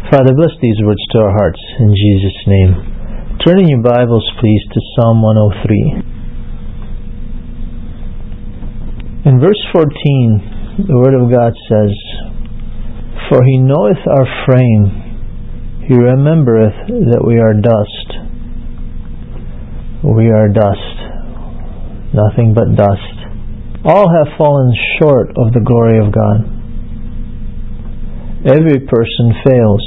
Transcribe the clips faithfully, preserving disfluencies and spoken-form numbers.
Father, bless these words to our hearts in Jesus' name. Turn in your Bibles, please, to Psalm one oh three. In verse fourteen, the Word of God says, "For he knoweth our frame, he remembereth that we are dust." We are dust, nothing but dust. All have fallen short of the glory of God. Every person fails,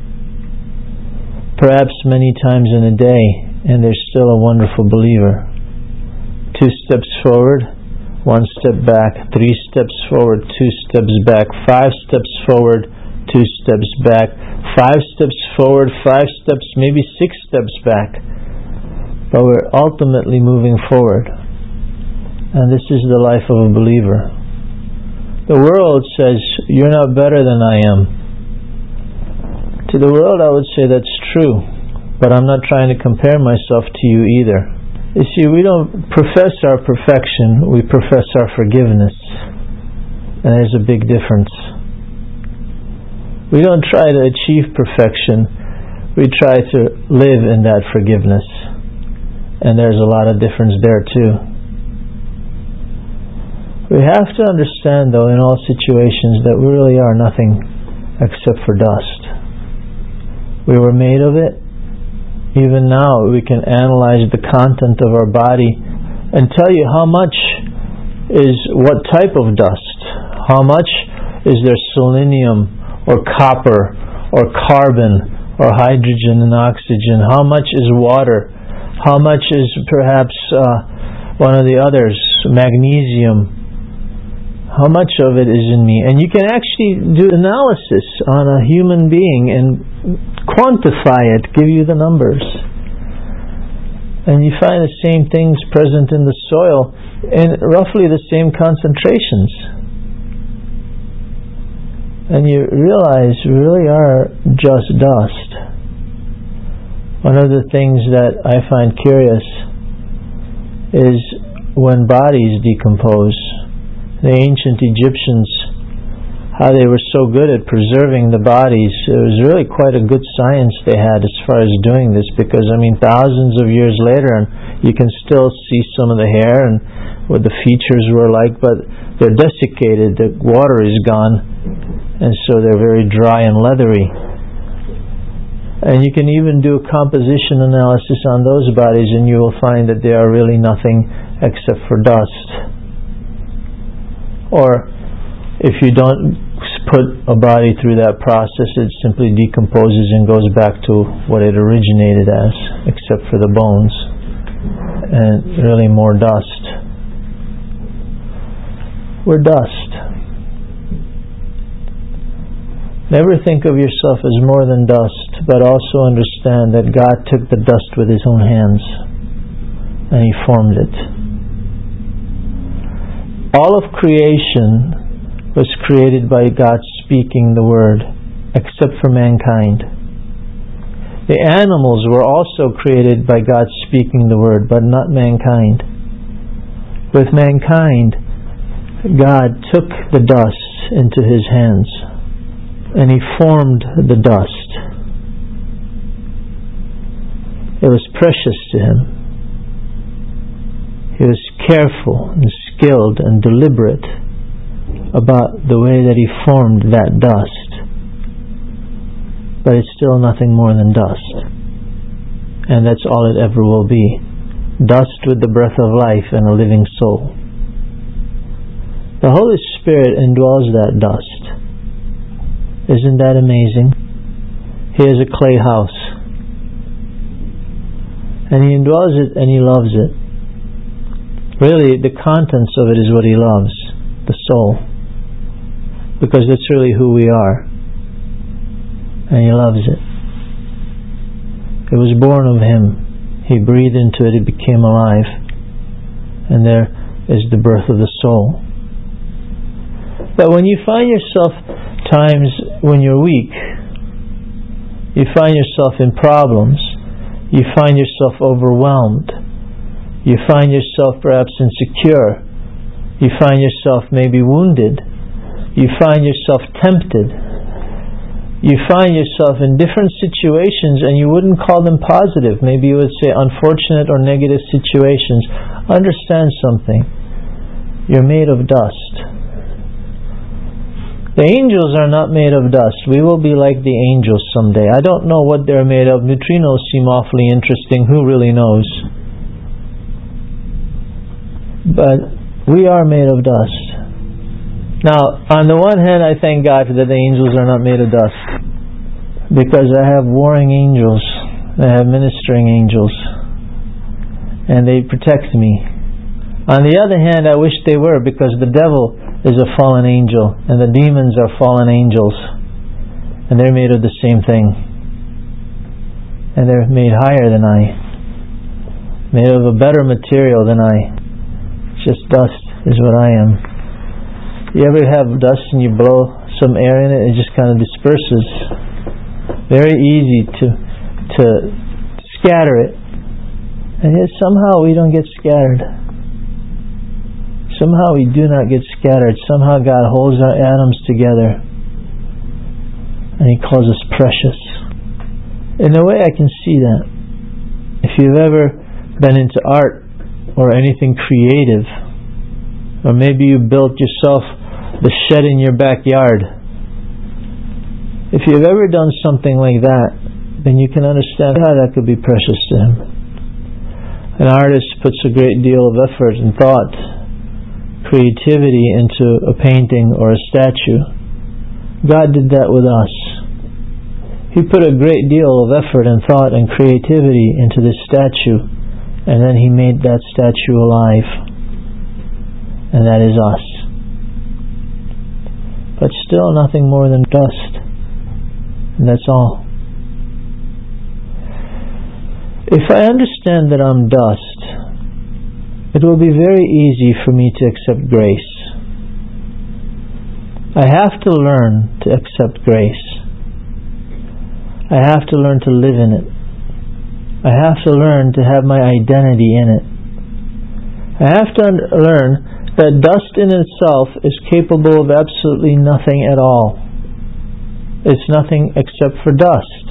perhaps many times in a day, and they're still a wonderful believer. Two steps forward, one step back, three steps forward, two steps back, five steps forward, two steps back, five steps forward, five steps, maybe six steps back. But we're ultimately moving forward. And this is the life of a believer. The world says, "You're not better than I am." To the world I would say that's true, but I'm not trying to compare myself to you either. You see, we don't profess our perfection, we profess our forgiveness. And there's a big difference. We don't try to achieve perfection, we try to live in that forgiveness. And there's a lot of difference there too. We have to understand, though, in all situations that we really are nothing except for dust. We were made of it. Even now we can analyze the content of our body and tell you how much is what type of dust. How much is there selenium or copper or carbon or hydrogen and oxygen? How much is water? How much is perhaps uh, one of the others, magnesium? How much of it is in me? And you can actually do analysis on a human being and quantify it, give you the numbers. And you find the same things present in the soil in roughly the same concentrations. And you realize we really are just dust. One of the things that I find curious is when bodies decompose. The ancient Egyptians, how they were so good at preserving the bodies. It was really quite a good science they had as far as doing this, because I mean thousands of years later and you can still see some of the hair and what the features were like, but they're desiccated, the water is gone, and so they're very dry and leathery. And you can even do a composition analysis on those bodies and you will find that they are really nothing except for dust. Or if you don't put a body through that process, it simply decomposes and goes back to what it originated as, except for the bones, and really more dust. We're dust. Never think of yourself as more than dust, but also understand that God took the dust with His own hands and He formed it. All of creation was created by God speaking the word, except for mankind. The animals were also created by God speaking the word, but not mankind. With mankind, God took the dust into His hands, and He formed the dust. It was precious to Him. He was careful and skilled and deliberate about the way that He formed that dust. But it's still nothing more than dust. And that's all it ever will be. Dust with the breath of life and a living soul. The Holy Spirit indwells that dust. Isn't that amazing? He is a clay house. And He indwells it and He loves it. Really, the contents of it is what He loves, the soul. Because that's really who we are. And He loves it. It was born of Him. He breathed into it, it became alive. And there is the birth of the soul. But when you find yourself times when you're weak, you find yourself in problems, you find yourself overwhelmed, you find yourself perhaps insecure, you find yourself maybe wounded, you find yourself tempted, you find yourself in different situations and you wouldn't call them positive. Maybe you would say unfortunate or negative situations. Understand something. You're made of dust. The angels are not made of dust. We will be like the angels someday. I don't know what they're made of. Neutrinos seem awfully interesting. Who really knows? But we are made of dust. Now, on the one hand, I thank God that the angels are not made of dust, because I have warring angels, I have ministering angels, and they protect me. On the other hand, I wish they were, because the devil is a fallen angel, and the demons are fallen angels, and they're made of the same thing, and they're made higher than I, made of a better material than I. It's just dust is what I am. You ever have dust and you blow some air in it, it just kind of disperses. Very easy to to scatter it. And yet somehow we don't get scattered. Somehow we do not get scattered. Somehow God holds our atoms together. And He calls us precious. In a way I can see that. If you've ever been into art or anything creative, or maybe you built yourself the shed in your backyard. If you've ever done something like that, then you can understand how that could be precious to Him. An artist puts a great deal of effort and thought, creativity into a painting or a statue. God did that with us. He put a great deal of effort and thought and creativity into this statue, and then He made that statue alive. And that is us. But still nothing more than dust. And that's all. If I understand that I'm dust, it will be very easy for me to accept grace. I have to learn to accept grace. I have to learn to live in it. I have to learn to have my identity in it. I have to learn that dust in itself is capable of absolutely nothing at all. It's nothing except for dust.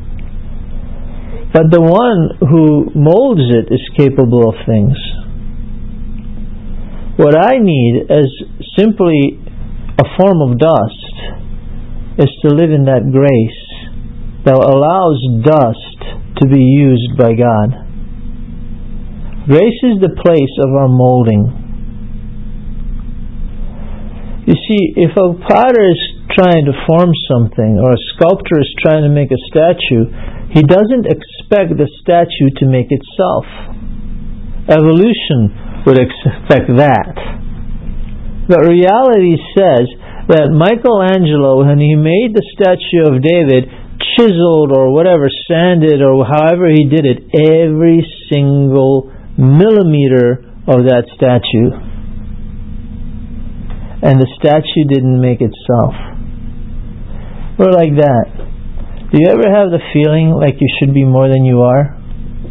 But the one who molds it is capable of things. What I need as simply a form of dust is to live in that grace that allows dust to be used by God. Grace is the place of our molding. You see, if a potter is trying to form something, or a sculptor is trying to make a statue, he doesn't expect the statue to make itself. Evolution would expect that. But reality says that Michelangelo, when he made the statue of David, chiseled or whatever, sanded or however he did it, every single millimeter of that statue. And the statue didn't make itself. We're like that. Do you ever have the feeling like you should be more than you are?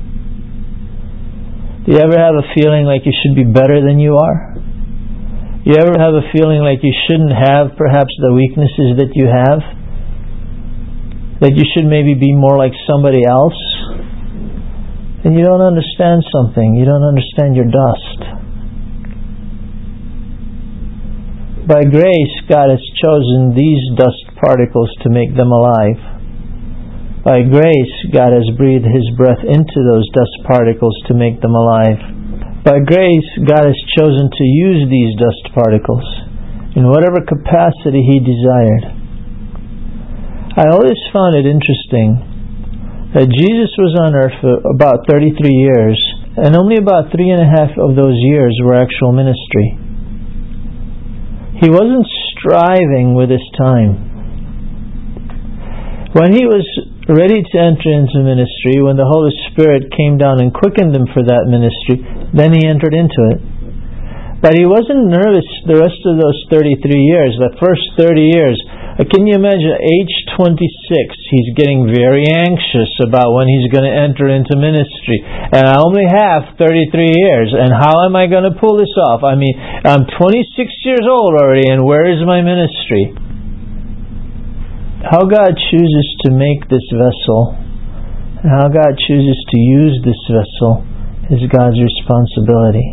Do you ever have a feeling like you should be better than you are? You ever have a feeling like you shouldn't have perhaps the weaknesses that you have? That you should maybe be more like somebody else? And you don't understand something. You don't understand your dust. By grace, God has chosen these dust particles to make them alive. By grace, God has breathed His breath into those dust particles to make them alive. By grace, God has chosen to use these dust particles in whatever capacity He desired. I always found it interesting that Jesus was on earth for about thirty-three years, and only about three and a half of those years were actual ministry. He wasn't striving with his time. When he was ready to enter into ministry, when the Holy Spirit came down and quickened him for that ministry, then he entered into it. But he wasn't nervous the rest of those thirty-three years, the first thirty years. Can you imagine, age twenty-six, he's getting very anxious about when he's going to enter into ministry. And I only have thirty-three years, and how am I going to pull this off? I mean, I'm twenty-six years old already, and where is my ministry? how God chooses to make this vessel and how God chooses to use this vessel is God's responsibility.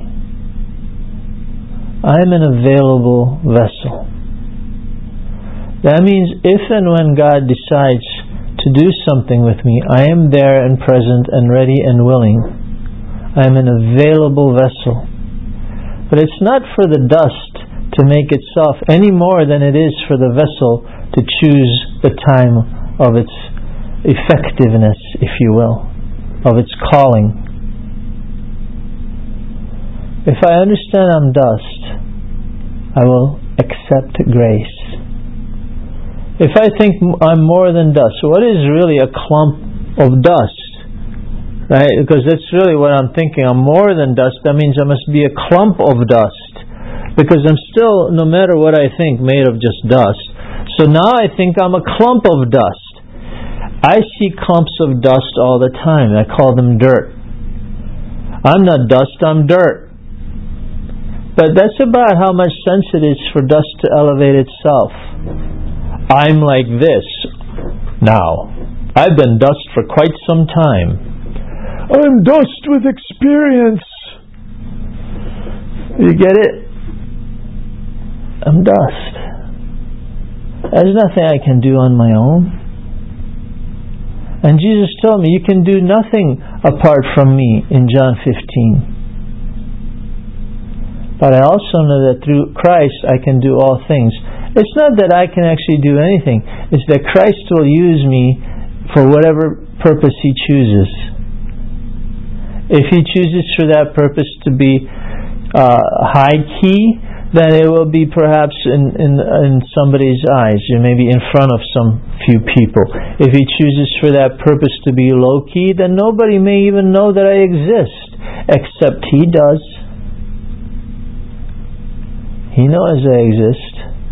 I am an available vessel. That means if and when God decides to do something with me, I am there and present and ready and willing. I am an available vessel. But it's not for the dust to make itself any more than it is for the vessel to choose the time of its effectiveness, if you will, of its calling. If I understand I'm dust, I will accept grace. If I think I'm more than dust, what is really a clump of dust? Right? Because that's really what I'm thinking. I'm more than dust. That means I must be a clump of dust. Because I'm still, no matter what I think, made of just dust. So now I think I'm a clump of dust. I see clumps of dust all the time. I call them dirt. I'm not dust, I'm dirt. But that's about how much sense it is for dust to elevate itself. I'm like this now. I've been dust for quite some time. I'm dust with experience. You get it? I'm dust. There's nothing I can do on my own. And Jesus told me, you can do nothing apart from me in John fifteen. But I also know that through Christ I can do all things. It's not that I can actually do anything. It's that Christ will use me for whatever purpose He chooses. If He chooses for that purpose to be uh, high key, then it will be perhaps in, in, in somebody's eyes, or maybe in front of some few people. If He chooses for that purpose to be low key, then nobody may even know that I exist, except He does. He knows I exist.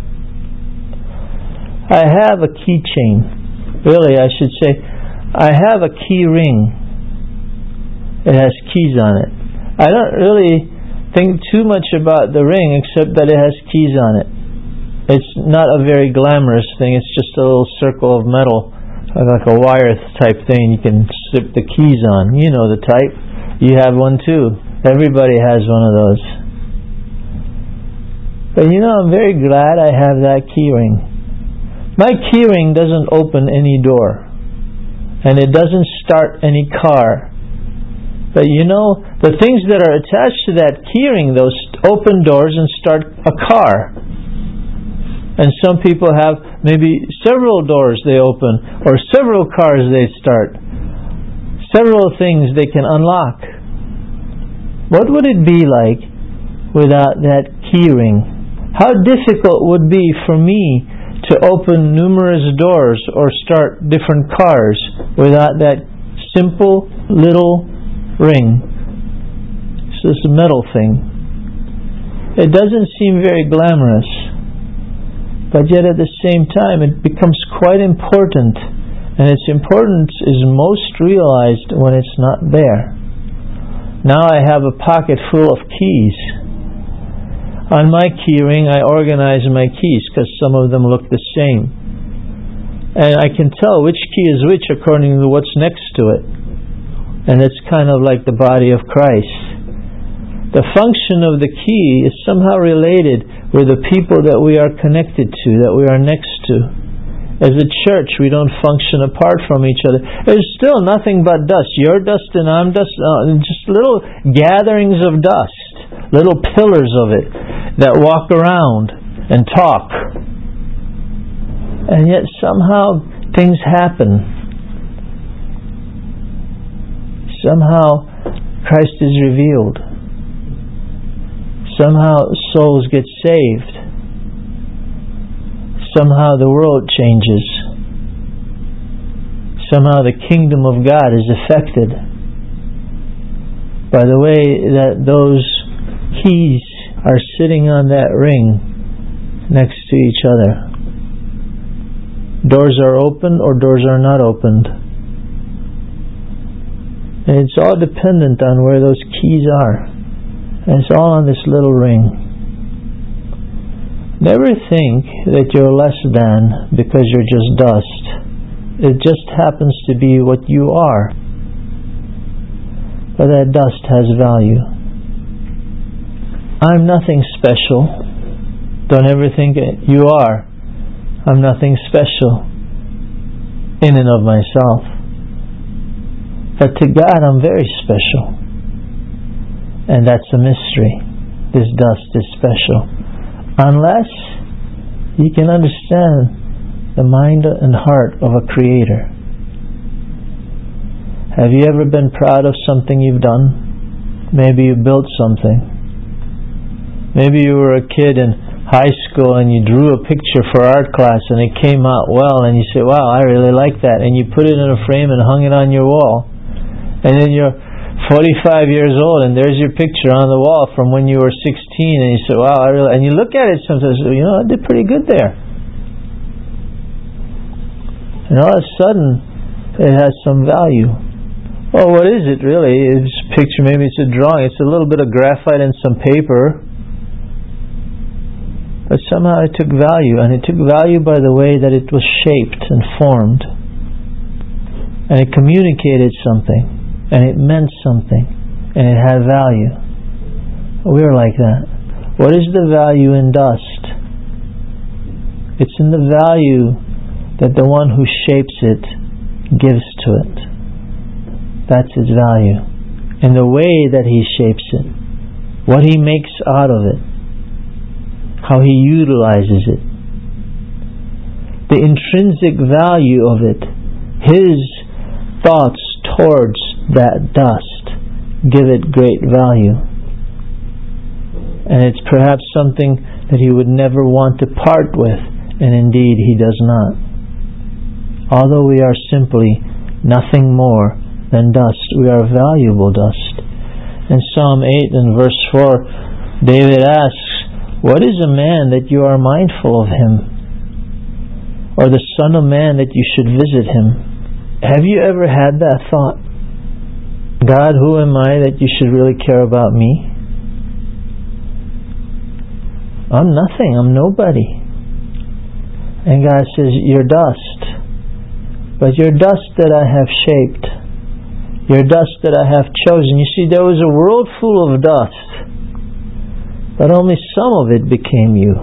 I have a keychain. Really, I should say, I have a key ring. It has keys on it. I don't really think too much about the ring, except that it has keys on it. It's not a very glamorous thing. It's just a little circle of metal, like a wire type thing you can slip the keys on. You know the type. You have one too. Everybody has one of those. But you know, I'm very glad I have that key ring. My key ring doesn't open any door, and it doesn't start any car. But you know, the things that are attached to that key ring, those open doors and start a car. And some people have maybe several doors they open, or several cars they start. Several things they can unlock. What would it be like without that key ring? How difficult would it be for me to open numerous doors or start different cars without that simple little ring? It's this metal thing. It doesn't seem very glamorous, but yet at the same time it becomes quite important, and its importance is most realized when it's not there. Now I have a pocket full of keys. On my key ring I organize my keys because some of them look the same. And I can tell which key is which according to what's next to it. And it's kind of like the body of Christ. The function of the key is somehow related with the people that we are connected to, that we are next to. As a church, we don't function apart from each other. There's still nothing but dust. You're dust and I'm dust. Uh, just little gatherings of dust, little pillars of it that walk around and talk. And yet somehow things happen. Somehow Christ is revealed. Somehow souls get saved. Somehow the world changes. Somehow the kingdom of God is affected by the way that those keys are sitting on that ring next to each other. Doors are open or doors are not opened. And it's all dependent on where those keys are. And it's all on this little ring. Never think that you're less than because you're just dust. It just happens to be what you are. But that dust has value. I'm nothing special. Don't ever think it. You are. I'm nothing special in and of myself. But to God, I'm very special. And that's a mystery. This dust is special. Unless you can understand the mind and heart of a creator. Have you ever been proud of something you've done? Maybe you built something. Maybe you were a kid in high school and you drew a picture for art class and it came out well and you say, wow, I really like that, and you put it in a frame and hung it on your wall. And then you're forty-five years old and there's your picture on the wall from when you were sixteen, and you say, wow, I really, and you look at it sometimes, you know, I did pretty good there. And all of a sudden it has some value. Well, what is it really? It's a picture, maybe it's a drawing, it's a little bit of graphite and some paper, but somehow it took value, and it took value by the way that it was shaped and formed, and it communicated something, and it meant something, and it had value. We're like that. What is the value in dust? It's in the value that the one who shapes it gives to it. That's its value. In the way that he shapes it, what he makes out of it, how he utilizes it, the intrinsic value of it, his thoughts towards that dust give it great value. And it's perhaps something that he would never want to part with, and indeed he does not. Although we are simply nothing more than dust, we are valuable dust. In Psalm eight and verse four, David asks, what is a man that you are mindful of him? Or the son of man that you should visit him? Have you ever had that thought? God, who am I that you should really care about me? I'm nothing, I'm nobody. And God says, you're dust. But you're dust that I have shaped. You're dust that I have chosen. You see, there was a world full of dust, but only some of it became you.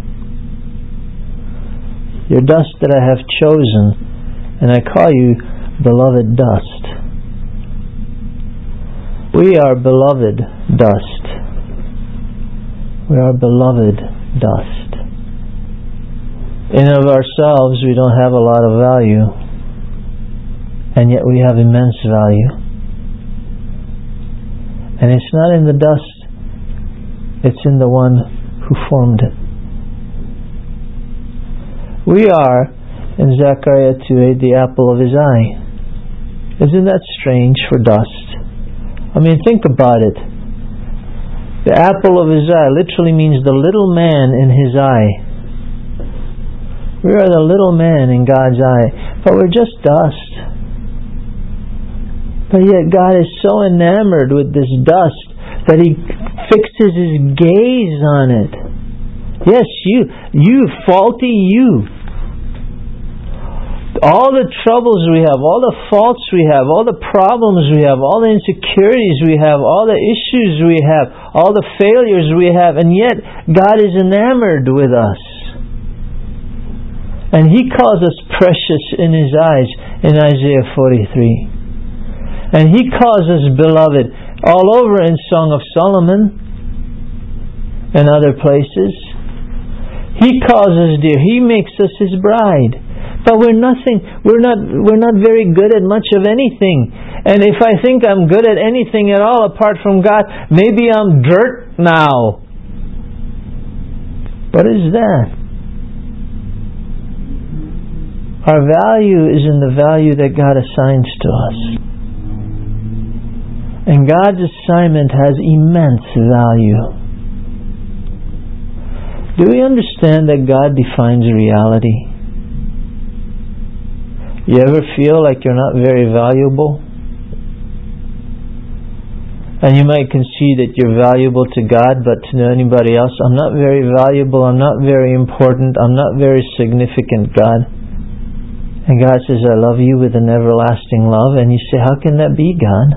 You're dust that I have chosen, and I call you beloved dust. We are beloved dust. We are beloved dust. In and of ourselves, we don't have a lot of value, and yet we have immense value. And it's not in the dust, it's in the one who formed it. We are, in Zechariah two eight, the apple of his eye. Isn't that strange for dust? I mean, think about it. The apple of his eye literally means the little man in his eye. We are the little man in God's eye, but we're just dust. But yet God is so enamored with this dust that he fixes his gaze on it. Yes, you, you, faulty you. All the troubles we have, all the faults we have, all the problems we have, all the insecurities we have, all the issues we have, all the failures we have, and yet God is enamored with us. And he calls us precious in his eyes in Isaiah forty-three. And he calls us beloved all over in Song of Solomon and other places. He calls us dear. He makes us his bride. But we're nothing. We're not. We're not very good at much of anything. And if I think I'm good at anything at all apart from God, maybe I'm dirt now. What is that? Our value is in the value that God assigns to us. And God's assignment has immense value. Do we understand that God defines reality? You ever feel like you're not very valuable? And you might concede that you're valuable to God, but to anybody else, I'm not very valuable, I'm not very important, I'm not very significant, God. And God says, I love you with an everlasting love. And you say, how can that be, God?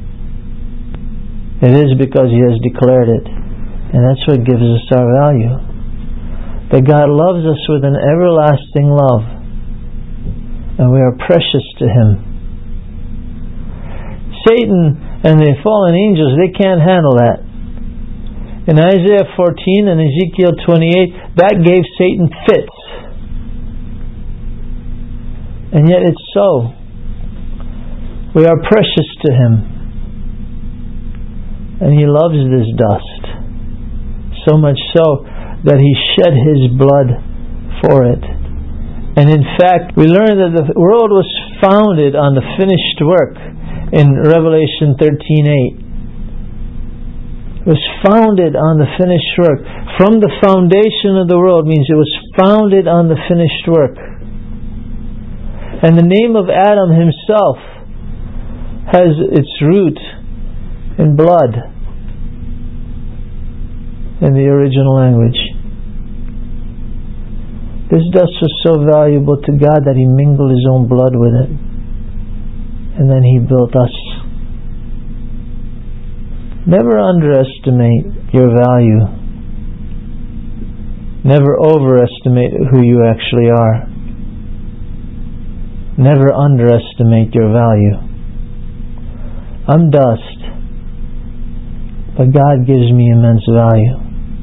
It is because He has declared it. And that's what gives us our value. That God loves us with an everlasting love. And we are precious to Him. Satan and the fallen angels, they can't handle that. In Isaiah fourteen and Ezekiel twenty-eight, that gave Satan fits. And yet it's so. We are precious to Him. And He loves this dust. So much so that He shed His blood for it. And in fact, we learn that the world was founded on the finished work in Revelation thirteen eight. It was founded on the finished work. From the foundation of the world means it was founded on the finished work. And the name of Adam himself has its root in blood in the original language. This dust was so valuable to God that He mingled His own blood with it. And then He built us. Never underestimate your value. Never overestimate who you actually are. Never underestimate your value. I'm dust, but God gives me immense value.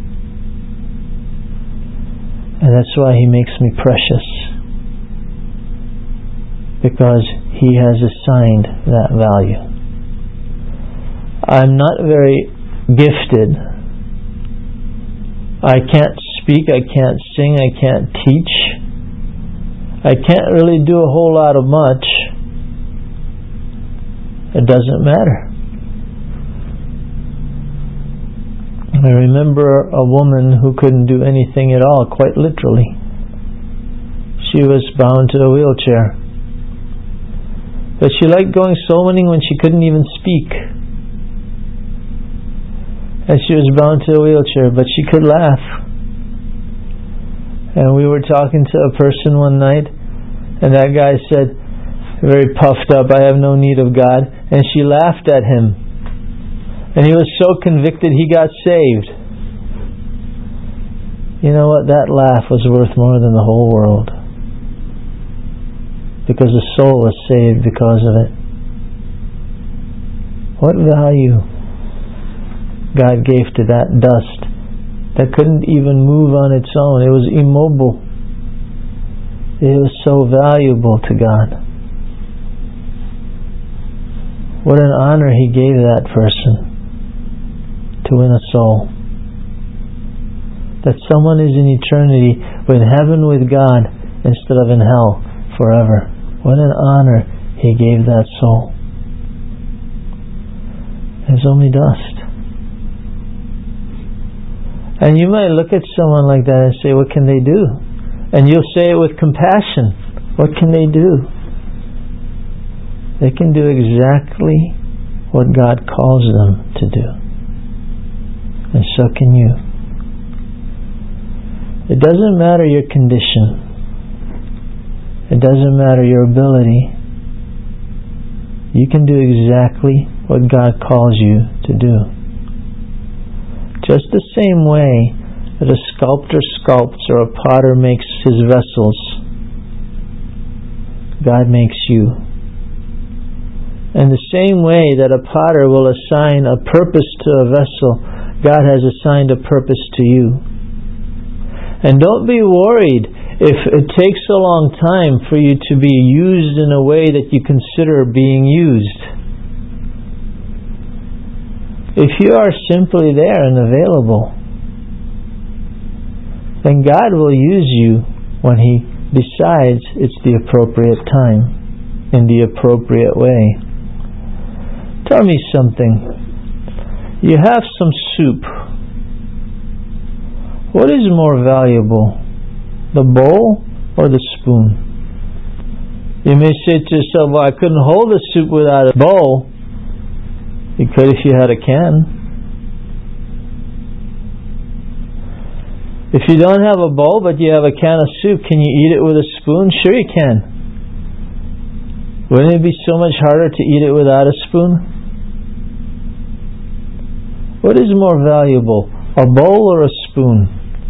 And that's why He makes me precious. Because He has assigned that value. I'm not very gifted. I can't speak, I can't sing, I can't teach. I can't really do a whole lot of much. It doesn't matter. I remember a woman who couldn't do anything at all, quite literally. She was bound to a wheelchair. But she liked going soul winning when she couldn't even speak. And she was bound to a wheelchair, but she could laugh. And we were talking to a person one night, and that guy said, very puffed up, I have no need of God. And she laughed at him. And he was so convicted he got saved. You know what? That laugh was worth more than the whole world. Because the soul was saved because of it. What value God gave to that dust that couldn't even move on its own. It was immobile. It was so valuable to God. What an honor He gave that person to win a soul. That someone is in eternity in heaven with God instead of in hell forever. What an honor He gave that soul. It's only dust. And you might look at someone like that and say, what can they do? And you'll say it with compassion. What can they do? They can do exactly what God calls them to do. And so can you. It doesn't matter your condition. It doesn't matter your ability. You can do exactly what God calls you to do. Just the same way that a sculptor sculpts or a potter makes his vessels, God makes you. And the same way that a potter will assign a purpose to a vessel, God has assigned a purpose to you. And don't be worried if it takes a long time for you to be used in a way that you consider being used. If you are simply there and available, then God will use you when He decides it's the appropriate time, in the appropriate way. Tell me something. You have some soup. What is more valuable, the bowl or the spoon? You may say to yourself, well, I couldn't hold the soup without a bowl. You could if you had a can. If you don't have a bowl but you have a can of soup, can you eat it with a spoon? Sure you can. Wouldn't it be so much harder to eat it without a spoon? What is more valuable, a bowl or a spoon?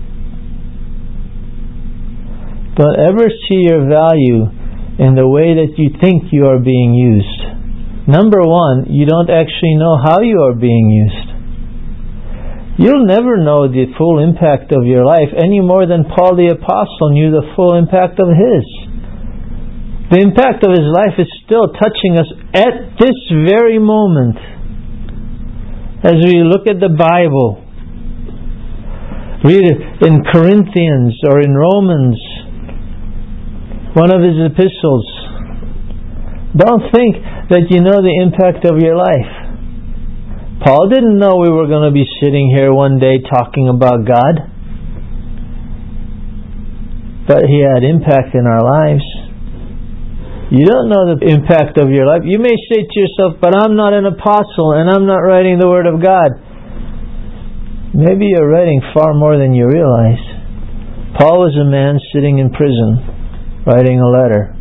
Don't ever see your value in the way that you think you are being used. Number one, you don't actually know how you are being used. You'll never know the full impact of your life any more than Paul the Apostle knew the full impact of his. The impact of his life is still touching us at this very moment. As we look at the Bible, read it in Corinthians or in Romans, one of his epistles. Don't think that you know the impact of your life. Paul didn't know we were going to be sitting here one day talking about God. But he had impact in our lives. You don't know the impact of your life. You may say to yourself, but I'm not an apostle and I'm not writing the Word of God. Maybe you're writing far more than you realize. Paul was a man sitting in prison, writing a letter.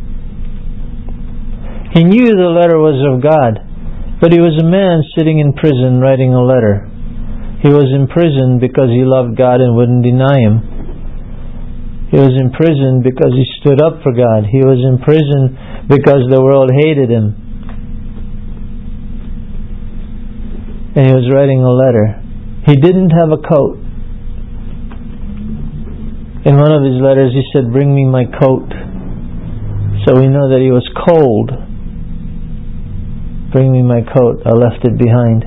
He knew the letter was of God, but he was a man sitting in prison writing a letter. He was in prison because he loved God and wouldn't deny Him. He was in prison because he stood up for God. He was in prison because the world hated him. And he was writing a letter. He didn't have a coat. In one of his letters he said, "Bring me my coat." So we know that he was cold. "Bring me my coat. I left it behind."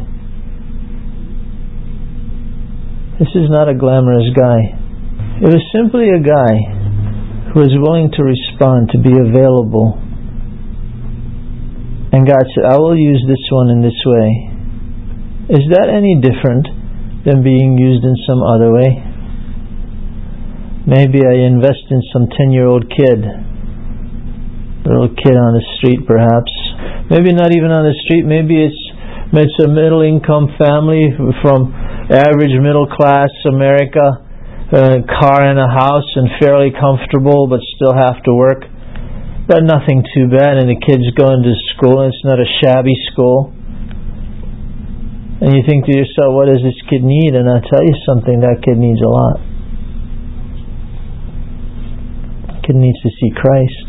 This is not a glamorous guy. It was simply a guy who was willing to respond, to be available. And God said, "I will use this one in this way." Is that any different than being used in some other way? Maybe I invest in some ten-year-old kid, little kid on the street perhaps. Maybe not even on the street. Maybe it's, it's a middle-income family from average middle-class America. A car and a house and fairly comfortable but still have to work, but nothing too bad, and the kid's going to school and it's not a shabby school. And you think to yourself, what does this kid need? And I'll tell you something, that kid needs a lot. That kid needs to see Christ,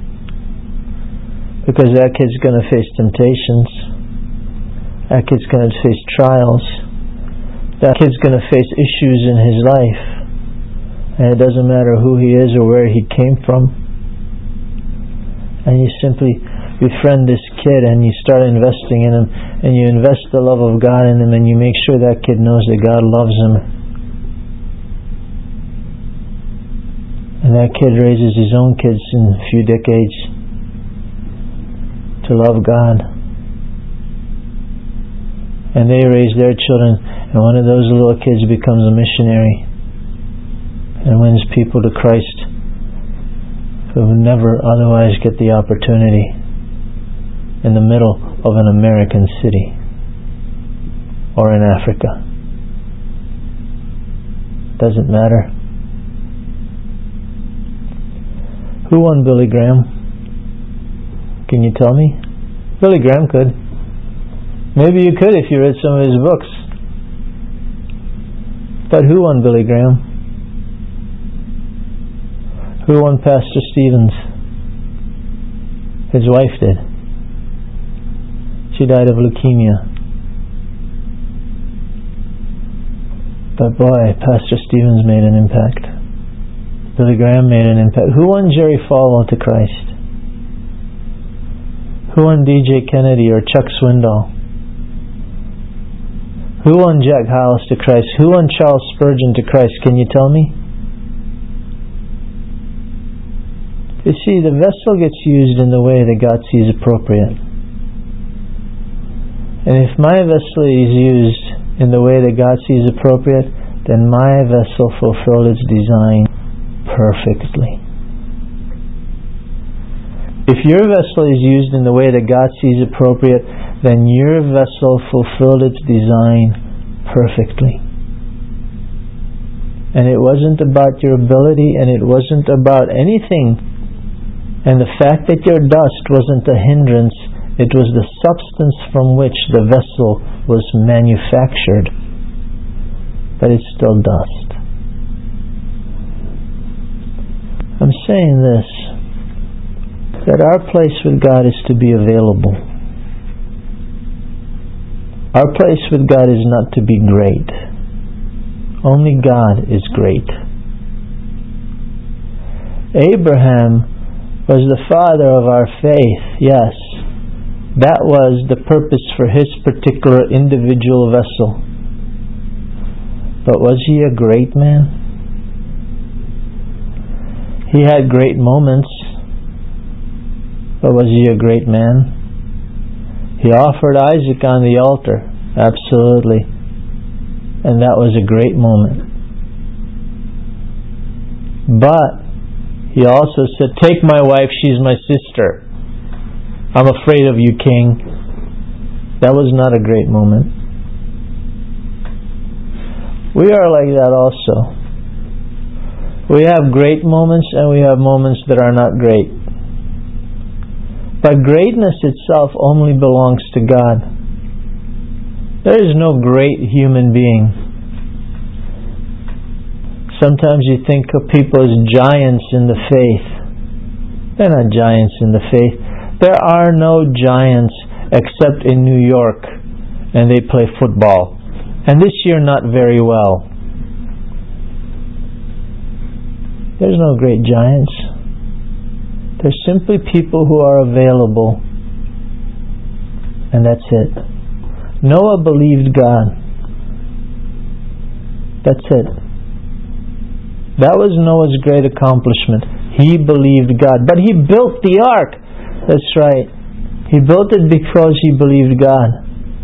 because that kid's going to face temptations, that kid's going to face trials, that kid's going to face issues in his life. And it doesn't matter who he is or where he came from. And you simply befriend this kid and you start investing in him, and you invest the love of God in him, and you make sure that kid knows that God loves him. And that kid raises his own kids in a few decades to love God. And they raise their children, and one of those little kids becomes a missionary and wins people to Christ who would never otherwise get the opportunity in the middle of an American city or in Africa. Doesn't matter. Who won Billy Graham? Can you tell me? Billy Graham could. Maybe you could if you read some of his books. But who won Billy Graham? Who won Pastor Stevens? His wife did. She died of leukemia. But boy, Pastor Stevens made an impact. Billy Graham made an impact. Who won Jerry Falwell to Christ? Who won D J Kennedy or Chuck Swindoll? Who won Jack Hyles to Christ? Who won Charles Spurgeon to Christ? Can you tell me? You see, the vessel gets used in the way that God sees appropriate. And if my vessel is used in the way that God sees appropriate, then my vessel fulfilled its design perfectly. If your vessel is used in the way that God sees appropriate, then your vessel fulfilled its design perfectly. And it wasn't about your ability, and it wasn't about anything. And the fact that your dust wasn't a hindrance, it was the substance from which the vessel was manufactured. But it's still dust. I'm saying this, that our place with God is to be available. Our place with God is not to be great. Only God is great. Abraham was the father of our faith, yes. That was the purpose for his particular individual vessel. But was he a great man? He had great moments, but was he a great man? He offered Isaac on the altar, absolutely. And that was a great moment. But he also said, "Take my wife, she's my sister. I'm afraid of you, king." That was not a great moment. We are like that also. We have great moments and we have moments that are not great. But greatness itself only belongs to God. There is no great human being. Sometimes you think of people as giants in the faith. They're not giants in the faith. There are no giants except in New York, and they play football. And this year not very well. There's no great giants. They're simply people who are available. And that's it. Noah believed God. That's it. That was Noah's great accomplishment. He believed God. But he built the ark. That's right. He built it because he believed God.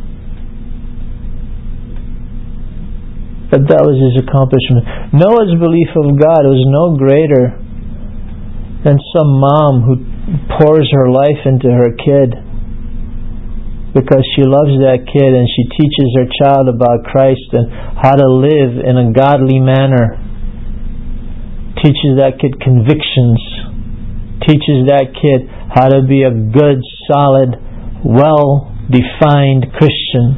But that was his accomplishment. Noah's belief of God was no greater than some mom who pours her life into her kid because she loves that kid and she teaches her child about Christ and how to live in a godly manner. Teaches that kid convictions. Teaches that kid how to be a good, solid, well-defined Christian.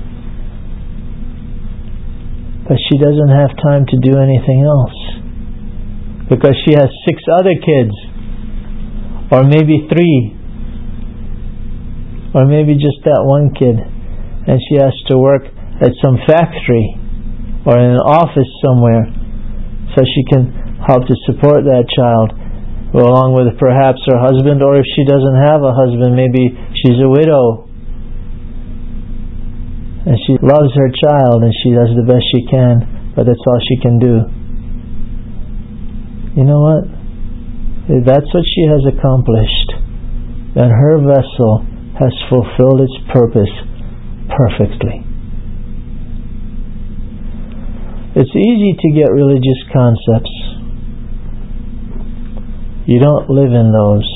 But she doesn't have time to do anything else because she has six other kids, or maybe three, or maybe just that one kid, and she has to work at some factory or in an office somewhere so she can help to support that child, along with perhaps her husband, or if she doesn't have a husband, maybe she's a widow and she loves her child and she does the best she can, but that's all she can do. You know what? If that's what she has accomplished, then her vessel has fulfilled its purpose perfectly. It's easy to get religious concepts. You don't live in those.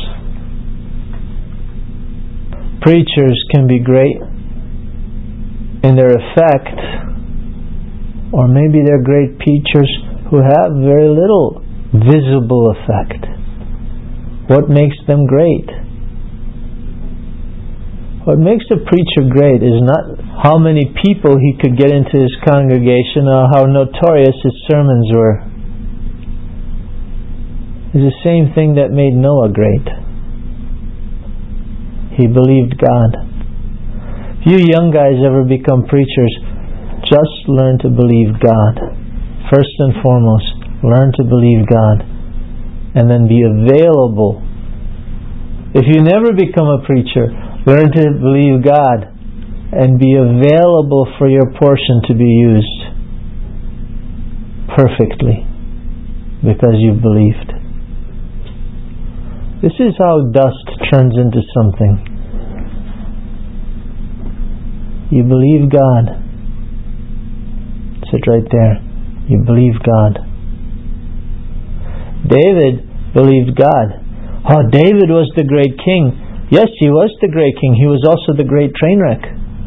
Preachers can be great in their effect, or maybe they're great preachers who have very little visible effect. What makes them great? What makes a preacher great is not how many people he could get into his congregation or how notorious his sermons were. It's the same thing that made Noah great. He believed God. If you young guys ever become preachers, just learn to believe God. First and foremost, learn to believe God. And then be available. If you never become a preacher, learn to believe God and be available for your portion to be used perfectly because you've believed. This is how dust turns into something. You believe God. Sit right there. You believe God. David believed God. Oh, David was the great king. Yes, he was the great king. He was also the great train wreck.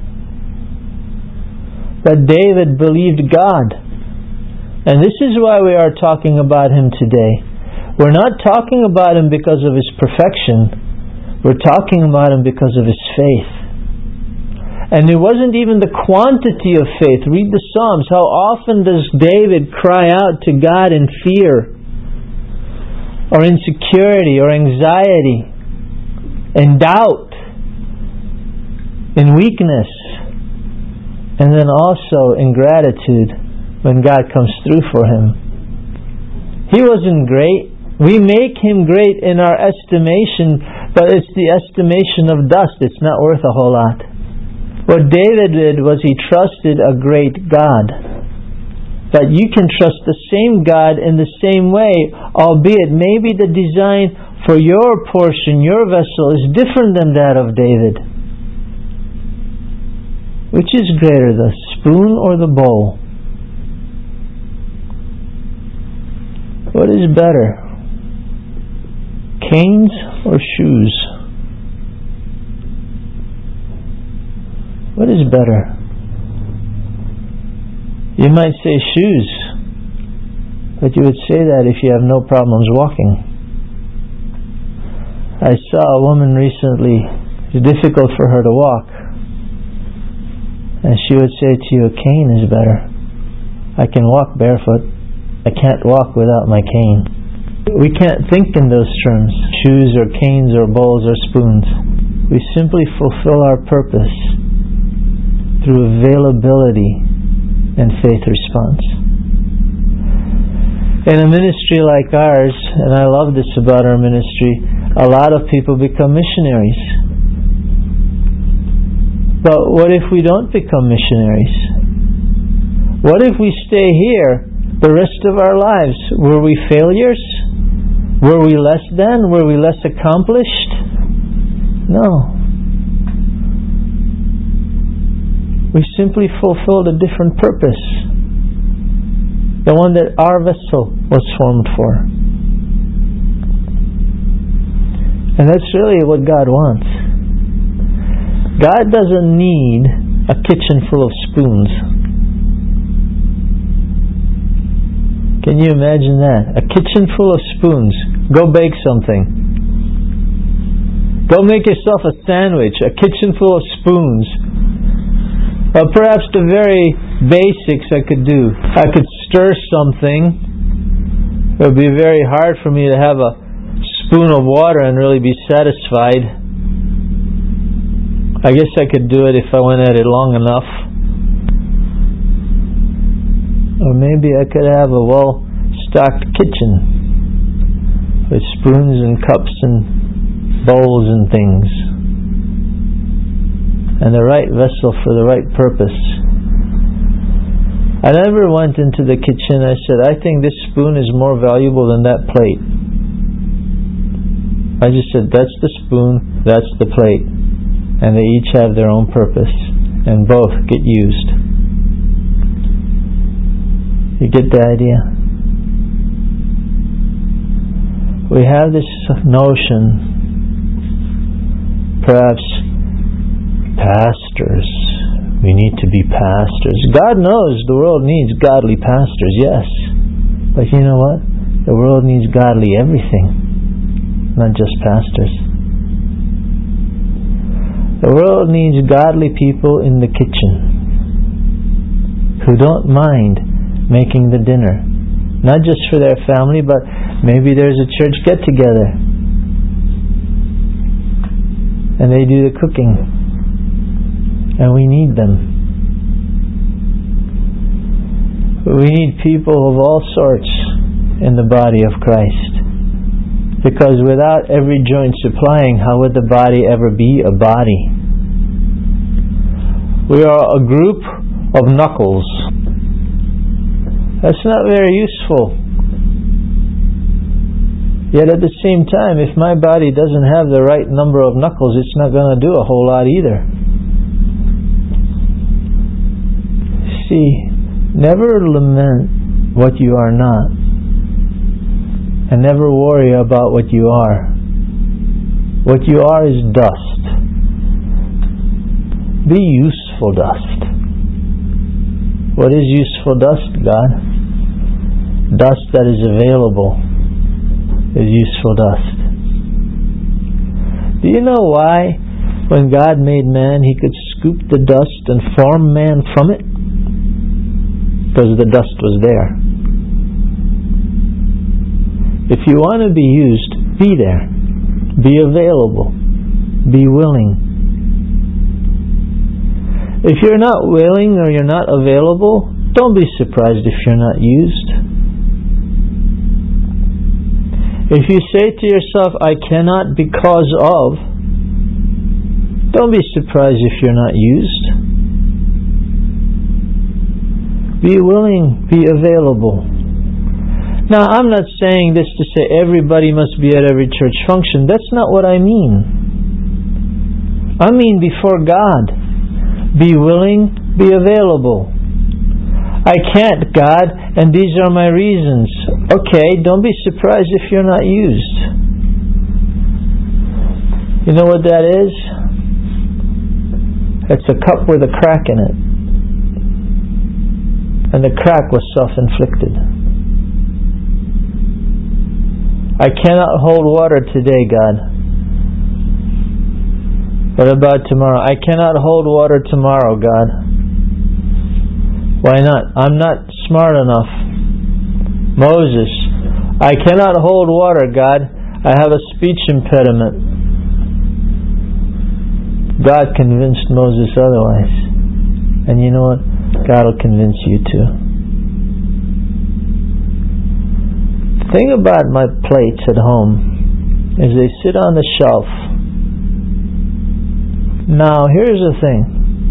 But David believed God. And this is why we are talking about him today. We're not talking about him because of his perfection. We're talking about him because of his faith. And it wasn't even the quantity of faith. Read the Psalms. How often does David cry out to God in fear, or insecurity, or anxiety, in doubt, in weakness, and then also in gratitude when God comes through for him. He wasn't great. We make him great in our estimation, but it's the estimation of dust. It's not worth a whole lot. What David did was he trusted a great God. But you can trust the same God in the same way, albeit maybe the design for your portion, your vessel, is different than that of David. Which is greater, the spoon or the bowl? What is better? Canes or shoes? What is better? You might say shoes, but you would say that if you have no problems walking. I saw a woman recently, it's difficult for her to walk, and she would say to you, a cane is better. I can walk barefoot. I can't walk without my cane. We can't think in those terms, shoes or canes or bowls or spoons. We simply fulfill our purpose through availability and faith response. In a ministry like ours, and I love this about our ministry, a lot of people become missionaries. But what if we don't become missionaries? What if we stay here the rest of our lives? Were we failures? Were we less than? Were we less accomplished? No. We simply fulfilled a different purpose. The one that our vessel was formed for. And that's really what God wants. God doesn't need a kitchen full of spoons. Can you imagine that? A kitchen full of spoons. Go bake something. Go make yourself a sandwich. A kitchen full of spoons. Or perhaps the very basics I could do. I could stir something. It would be very hard for me to have a spoon of water and really be satisfied. I guess I could do it if I went at it long enough. Or maybe I could have a well-stocked kitchen with spoons and cups and bowls and things, and the right vessel for the right purpose. I never went into the kitchen and I said, I think this spoon is more valuable than that plate. I just said, that's the spoon, that's the plate, and they each have their own purpose, and both get used. You get the idea? We have this notion, perhaps pastors, we need to be pastors. God knows the world needs godly pastors, yes. But you know what? The world needs godly everything, not just pastors. The world needs godly people in the kitchen who don't mind making the dinner, not just for their family, but maybe there's a church get-together and they do the cooking, and we need them. We need people of all sorts in the body of Christ, because without every joint supplying, how would the body ever be a body? We are a group of knuckles. That's not very useful. Yet at the same time, if my body doesn't have the right number of knuckles, it's not going to do a whole lot either. See, never lament what you are not, and never worry about what you are. What you are is dust. Be useful dust. What is useful dust, God? Dust that is available is useful dust. Do you know why when God made man He could scoop the dust and form man from it? Because the dust was there. If you want to be used, be there. Be available. Be willing. If you're not willing or you're not available, don't be surprised if you're not used. If you say to yourself, I cannot because of, don't be surprised if you're not used. Be willing, be available. Now, I'm not saying this to say everybody must be at every church function. That's not what I mean. I mean before God. Be willing, be available. I can't, God, and these are my reasons. Okay, don't be surprised if you're not used. You know what that is? It's a cup with a crack in it. And the crack was self-inflicted. I cannot hold water today, God. What about tomorrow? I cannot hold water tomorrow, God. Why not? I'm not smart enough. Moses, I cannot hold water, God. I have a speech impediment. God convinced Moses otherwise. And you know what? God will convince you too. The thing about my plates at home is they sit on the shelf. Now, here's the thing.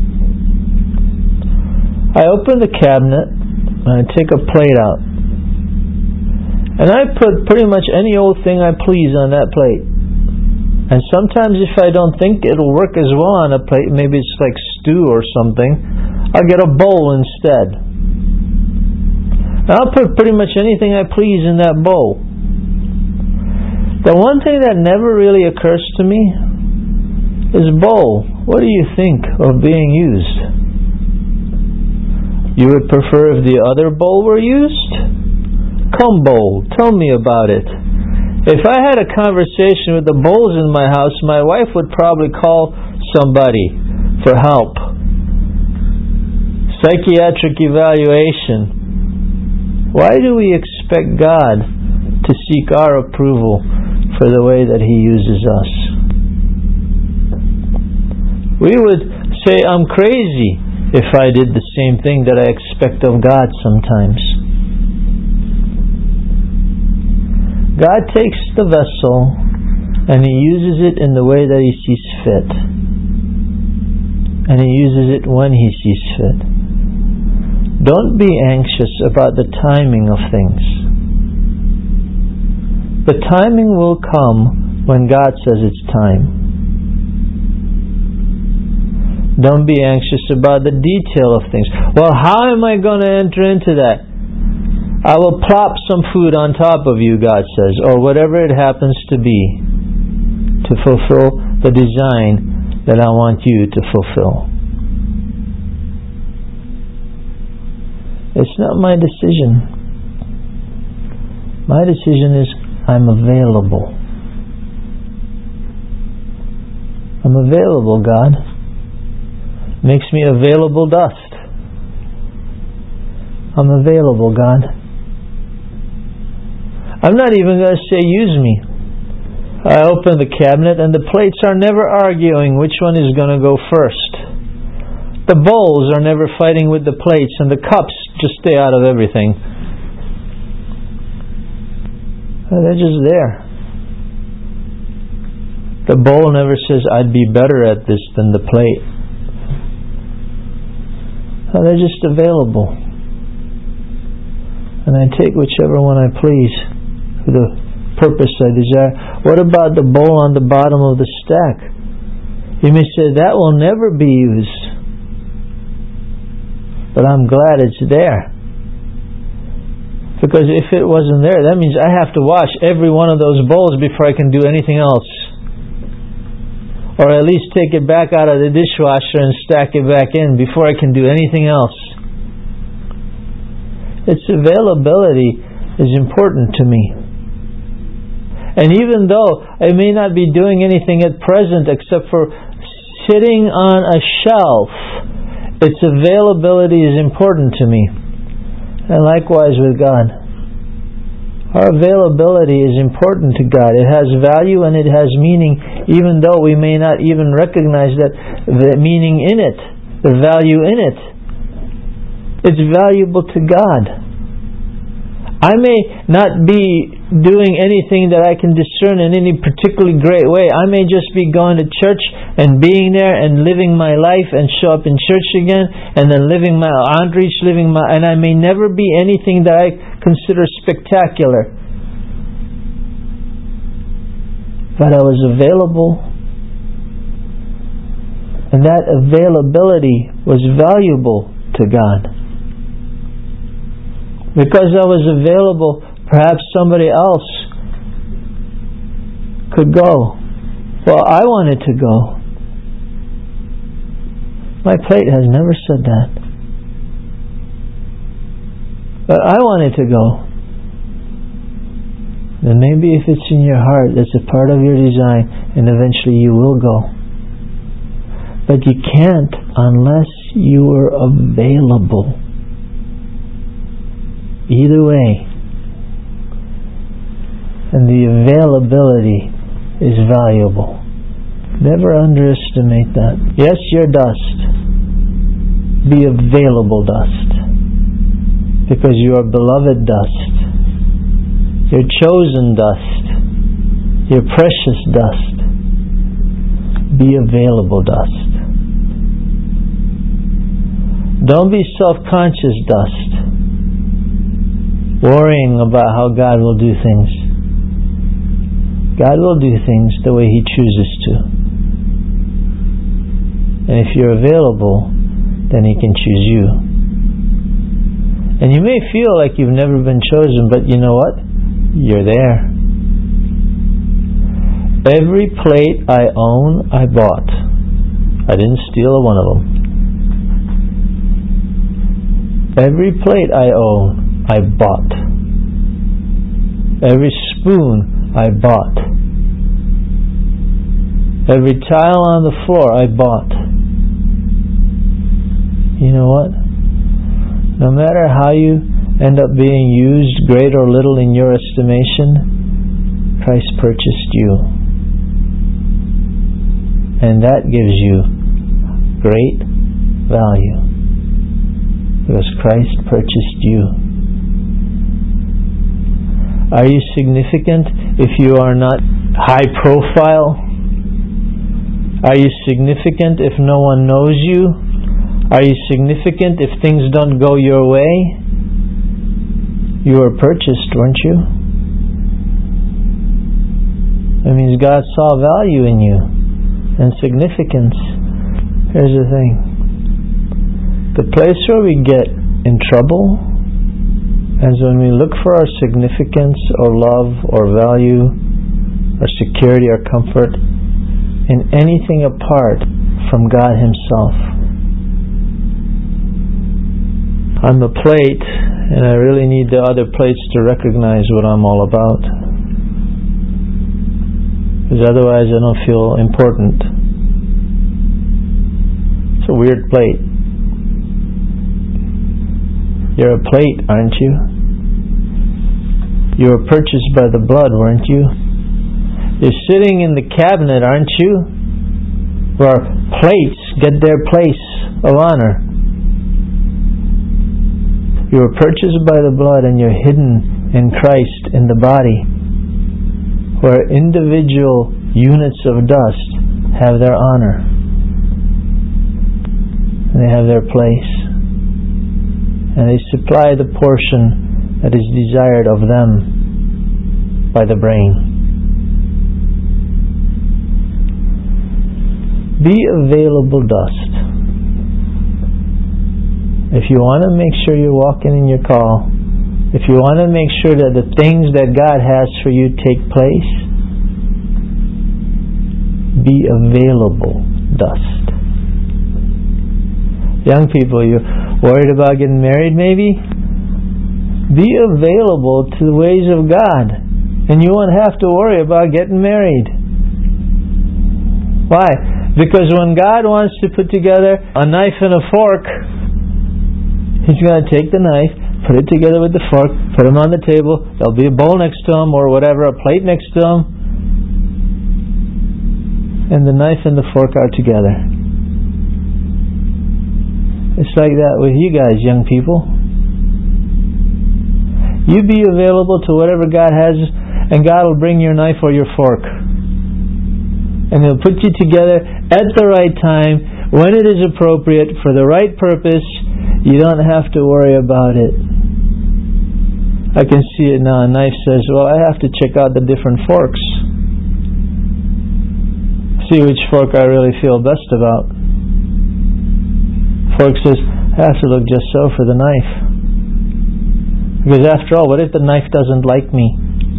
I open the cabinet and I take a plate out. And I put pretty much any old thing I please on that plate. And sometimes if I don't think it'll work as well on a plate, maybe it's like stew or something, I'll get a bowl instead. And I'll put pretty much anything I please in that bowl. The one thing that never really occurs to me is bowl. What do you think of being used? You would prefer if the other bowl were used? Come bowl, tell me about it. If I had a conversation with the bowls in my house, my wife would probably call somebody for help. Psychiatric evaluation. Why do we expect God to seek our approval for the way that He uses us? We would say, I'm crazy if I did the same thing that I expect of God sometimes. God takes the vessel and He uses it in the way that He sees fit. And He uses it when He sees fit. Don't be anxious about the timing of things. The timing will come when God says it's time. Don't be anxious about the detail of things. Well, how am I going to enter into that? I will plop some food on top of you, God says, or whatever it happens to be, to fulfill the design that I want you to fulfill. It's not my decision. My decision is I'm available. I'm available, God. Makes me available dust. I'm available, God. I'm not even going to say use me. I open the cabinet and the plates are never arguing which one is going to go first. The bowls are never fighting with the plates, and the cups just stay out of everything. They're just there. The bowl never says I'd be better at this than the plate. They're just available. And I take whichever one I please for the purpose I desire. What about the bowl on the bottom of the stack? You may say that will never be used. But I'm glad it's there. Because if it wasn't there, that means I have to wash every one of those bowls before I can do anything else. Or at least take it back out of the dishwasher and stack it back in before I can do anything else. its availability is important to me. And even though I may not be doing anything at present except for sitting on a shelf, its availability is important to me. And likewise with God. Our availability is important to God. It has value and it has meaning, even though we may not even recognize that the meaning in it, the value in it. It's valuable to God. I may not be doing anything that I can discern in any particularly great way. I may just be going to church and being there and living my life and show up in church again and then living my outreach, living my, and I may never be anything that I consider spectacular. But I was available, and that availability was valuable to God. Because I was available, perhaps somebody else could go. Well, I wanted to go. My plate has never said that. But I wanted to go. Then maybe if it's in your heart, that's a part of your design, and eventually you will go. But you can't unless you are available. Either way. And the availability is valuable. Never underestimate that. Yes, you're dust. Be available dust. Because you are beloved dust. You're chosen dust. You're precious dust. Be available dust. Don't be self-conscious dust, worrying about how God will do things. God will do things the way He chooses to. And if you're available, then He can choose you. And you may feel like you've never been chosen, but you know what? You're there. Every plate I own, I bought. I didn't steal one of them. Every plate I own, I bought. Every spoon I bought. Every tile on the floor I bought. You know what? No matter how you end up being used, great or little in your estimation, Christ purchased you. And that gives you great value. Because Christ purchased you. Are you significant if you are not high profile? Are you significant if no one knows you? Are you significant if things don't go your way? You were purchased, weren't you? That means God saw value in you and significance. Here's the thing. The place where we get in trouble is when we look for our significance or love or value or security or comfort in anything apart from God Himself. I'm a plate, and I really need the other plates to recognize what I'm all about. Because otherwise I don't feel important. It's a weird plate. You're a plate, aren't you? You were purchased by the blood, weren't you? You're sitting in the cabinet, aren't you? Where plates get their place of honor. You were purchased by the blood and you're hidden in Christ in the body, where individual units of dust have their honor. They have their place. And they supply the portion that is desired of them by the brain. Be available dust. If you want to make sure you're walking in your call, if you want to make sure that the things that God has for you take place, be available dust. Young people, you're worried about getting married maybe? Be available to the ways of God, and you won't have to worry about getting married. Why? Because when God wants to put together a knife and a fork, He's going to take the knife, put it together with the fork, put them on the table. There'll be a bowl next to them, or whatever, a plate next to them, and the knife and the fork are together. It's like that with you guys, young people. You be available to whatever God has, and God will bring your knife or your fork. And He'll put you together at the right time, when it is appropriate, for the right purpose. You don't have to worry about it. I can see it now. A knife says, well, I have to check out the different forks. See which fork I really feel best about. Fork says, I have to look just so for the knife. Because after all, what if the knife doesn't like me?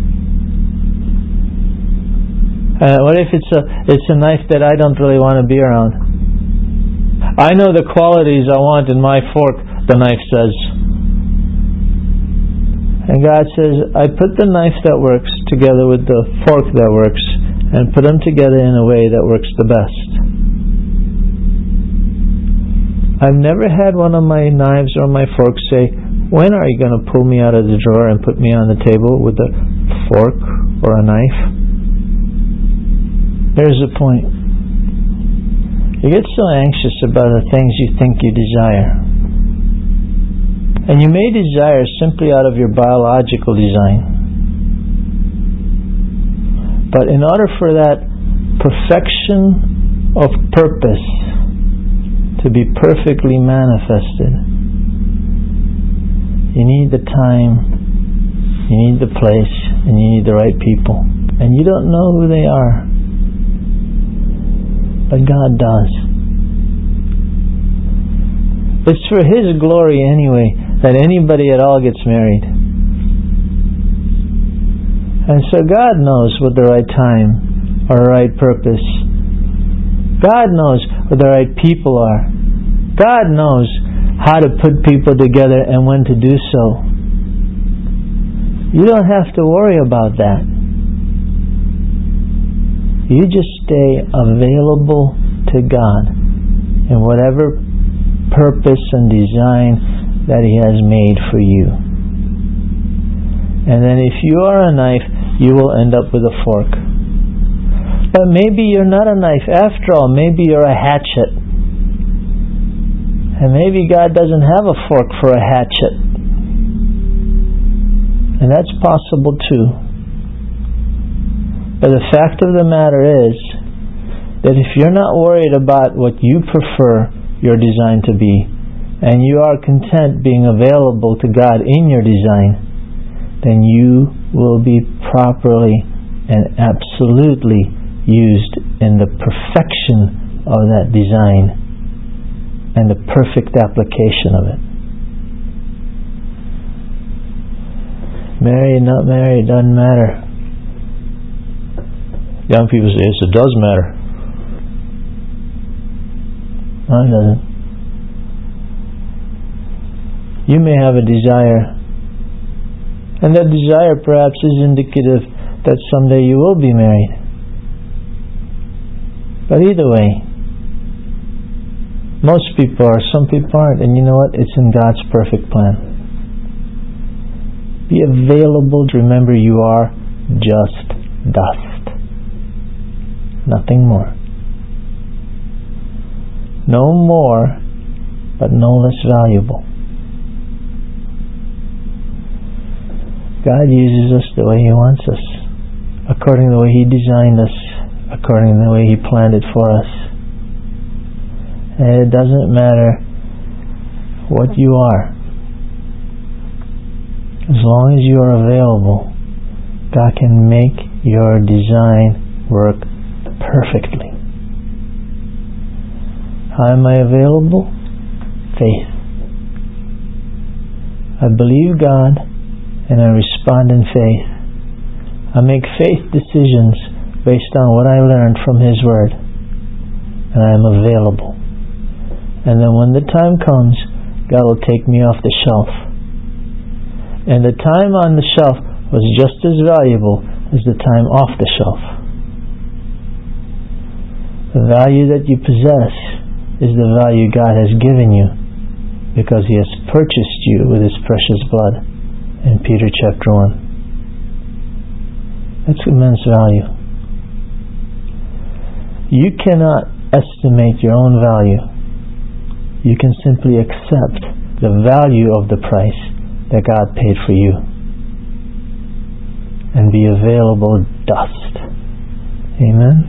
Uh, what if it's a it's a knife that I don't really want to be around? I know the qualities I want in my fork, the knife says. And God says, I put the knife that works together with the fork that works, and put them together in a way that works the best. I've never had one of my knives or my forks say, when are you going to pull me out of the drawer and put me on the table with a fork or a knife? There's the point. You get so anxious about the things you think you desire. And you may desire simply out of your biological design. But in order for that perfection of purpose to be perfectly manifested, you need the time, you need the place, and you need the right people. And you don't know who they are. But God does. It's for His glory anyway that anybody at all gets married. And so God knows what the right time or the right purpose. God knows what the right people are. God knows how to put people together and when to do so. You don't have to worry about that. You just stay available to God in whatever purpose and design that He has made for you. And then if you are a knife, you will end up with a fork. But maybe you're not a knife. After all, maybe you're a hatchet. And maybe God doesn't have a fork for a hatchet. And that's possible too. But the fact of the matter is that if you're not worried about what you prefer your design to be, and you are content being available to God in your design, then you will be properly and absolutely used in the perfection of that design and the perfect application of it. Married, not married, doesn't matter. Young people say, yes, it does matter. No, it doesn't. You may have a desire, and that desire perhaps is indicative that someday you will be married. But either way, most people are, some people aren't, and you know what? It's in God's perfect plan. Be available to remember you are just dust. Nothing more. No more, but no less valuable. God uses us the way He wants us, according to the way He designed us, according to the way He planned it for us. And it doesn't matter what you are. As long as you are available, God can make your design work perfectly. How am I available? Faith. I believe God and I respond in faith. I make faith decisions based on what I learned from His Word, and I am available. And then when the time comes, God will take me off the shelf. And the time on the shelf was just as valuable as the time off the shelf. The value that you possess is the value God has given you, because He has purchased you with His precious blood in Peter chapter one. That's immense value. You cannot estimate your own value. You can simply accept the value of the price that God paid for you and be available dust. Amen.